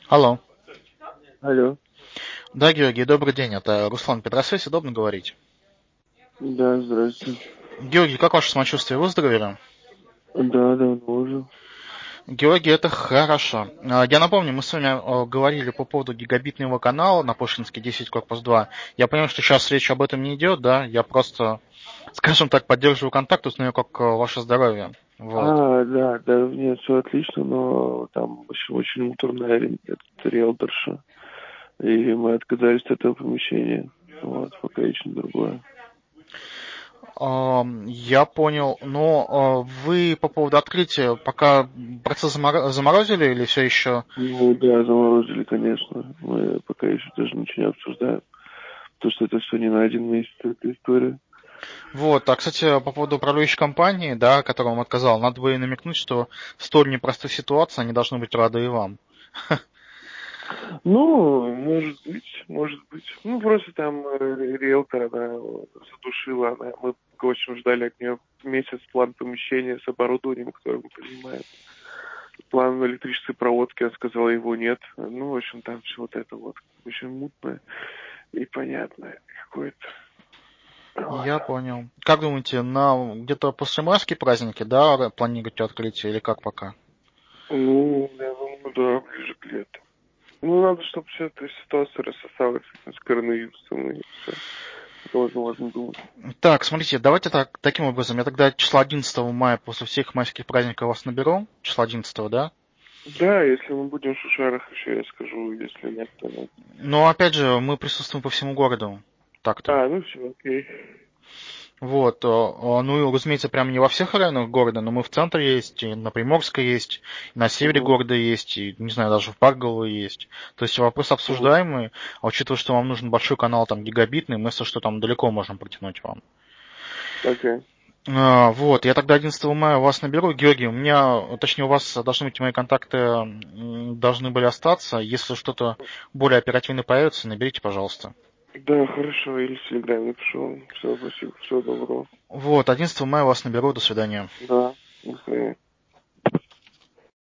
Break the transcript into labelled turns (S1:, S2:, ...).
S1: Алло.
S2: Алло.
S1: Да, Георгий, добрый день. Это Руслан Петросвязь. Удобно говорить?
S2: Да, здрасте.
S1: Георгий, как ваше самочувствие? Выздоровели?
S2: Да, давно уже.
S1: Георгий, это хорошо. Я напомню, мы с вами говорили по поводу гигабитного канала на Пушкинский 10 корпус 2. Я понимаю, что сейчас речь об этом не идет, да? Я просто, скажем так, поддерживаю контакт, узнаю, как ваше здоровье. Вот.
S2: Да, да, нет, все отлично, но там очень муторная этот риэлторша, и мы отказались от этого помещения. Вот, пока ищем другое.
S1: Я понял. Но вы по поводу открытия пока процесс заморозили или все еще?
S2: Ну да, заморозили, конечно. Мы пока еще даже ничего не обсуждаем. Потому что это все не на один месяц, эта история.
S1: Вот, а, кстати, по поводу управляющей компании, да, которому он отказал, надо бы намекнуть, что в столь непростой ситуации они должны быть рады и вам.
S2: Ну, может быть. Ну, просто там риэлтор, она задушила, мы, в общем, ждали от нее месяц план помещения с оборудованием, которое мы принимаем. План электрической проводки, она сказала, его нет. Ну, в общем, там все вот это вот очень мутное и понятное какое-то. Вот.
S1: Я понял. Как думаете, на где-то после майские праздники, да, планируете открытие или как пока?
S2: Ну, я думаю, да, ближе к лету. Ну, надо, чтобы вся эта ситуация рассосалась с коронавирусом и все. Можно думать.
S1: Так, смотрите, давайте так, таким образом, я тогда числа 11 мая после всех майских праздников вас наберу, числа 11, да?
S2: Да, если мы будем в Шушарах еще, я скажу, если нет, то нет.
S1: Но опять же, мы присутствуем по всему городу. Так-то.
S2: Ну все, окей.
S1: Вот, ну и, разумеется, прям не во всех районах города, но мы в центре есть, и на Приморской есть, и на севере
S2: Угу,
S1: города есть, и, не знаю, даже в Парково есть. То есть вопрос
S2: угу,
S1: обсуждаемый, а учитывая, что вам нужен большой канал там гигабитный, мы, если что, там далеко можем протянуть вам.
S2: окей.
S1: Вот, я тогда 11 мая вас наберу. Георгий, у меня, точнее, у вас должны быть мои контакты, должны были остаться. Если что-то более оперативно появится, наберите, пожалуйста.
S2: Да, хорошо, или в Телеграме напишу. Все, спасибо, всего доброго.
S1: Вот, 11 мая вас наберу, до свидания.
S2: Да, до свидания.